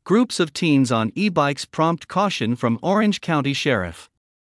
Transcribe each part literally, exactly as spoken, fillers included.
Groups of teens on e-bikes prompt caution from Orange County Sheriff.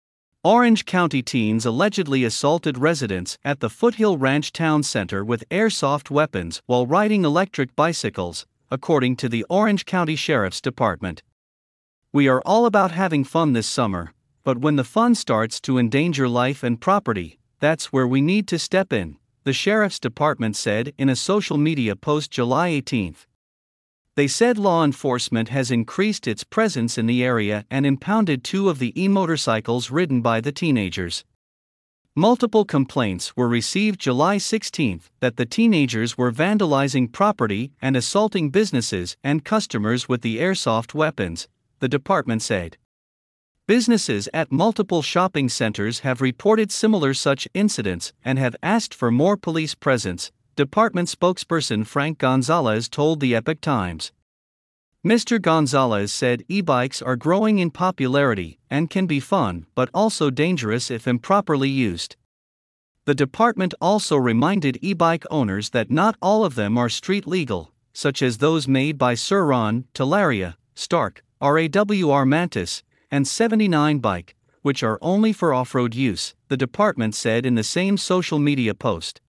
Orange County teens allegedly assaulted residents at the Foothill Ranch Town Center with airsoft weapons while riding electric bicycles, according to the Orange County Sheriff's Department. "We are all about having fun this summer, but when the fun starts to endanger life and property, that's where we need to step in," the Sheriff's Department said in a social media post July eighteenth. They said law enforcement has increased its presence in the area and impounded two of the e-motorcycles ridden by the teenagers. Multiple complaints were received July sixteenth that the teenagers were vandalizing property and assaulting businesses and customers with the airsoft weapons, the department said. Businesses at multiple shopping centers have reported similar such incidents and have asked for more police presence, department spokesperson Frank Gonzalez told the Epoch Times. Mister Gonzalez said e-bikes are growing in popularity and can be fun but also dangerous if improperly used. The department also reminded e-bike owners that not all of them are street legal, such as those made by Sur-Ron, Talaria, Stark, R A W R Mantis, and seventy-nine Bike, which are only for off-road use, the department said in the same social media post.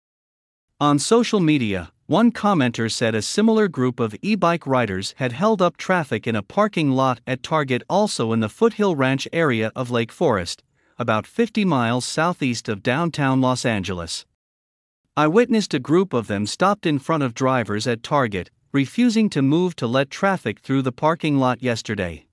On social media, one commenter said a similar group of e-bike riders had held up traffic in a parking lot at Target, also in the Foothill Ranch area of Lake Forest, about fifty miles southeast of downtown Los Angeles. "I witnessed a group of them stopped in front of drivers at Target, refusing to move to let traffic through the parking lot yesterday.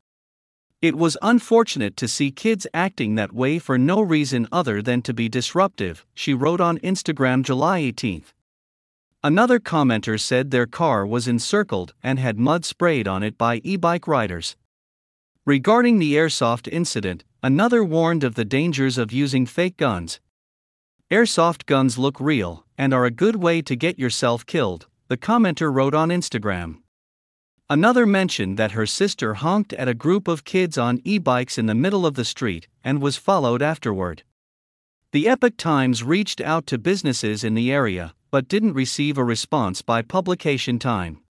It was unfortunate to see kids acting that way for no reason other than to be disruptive," she wrote on Instagram July eighteenth. Another commenter said their car was encircled and had mud sprayed on it by e-bike riders. Regarding the airsoft incident, another warned of the dangers of using fake guns. "Airsoft guns look real and are a good way to get yourself killed," the commenter wrote on Instagram. Another mentioned that her sister honked at a group of kids on e-bikes in the middle of the street and was followed afterward. The Epoch Times reached out to businesses in the area, but didn't receive a response by publication time.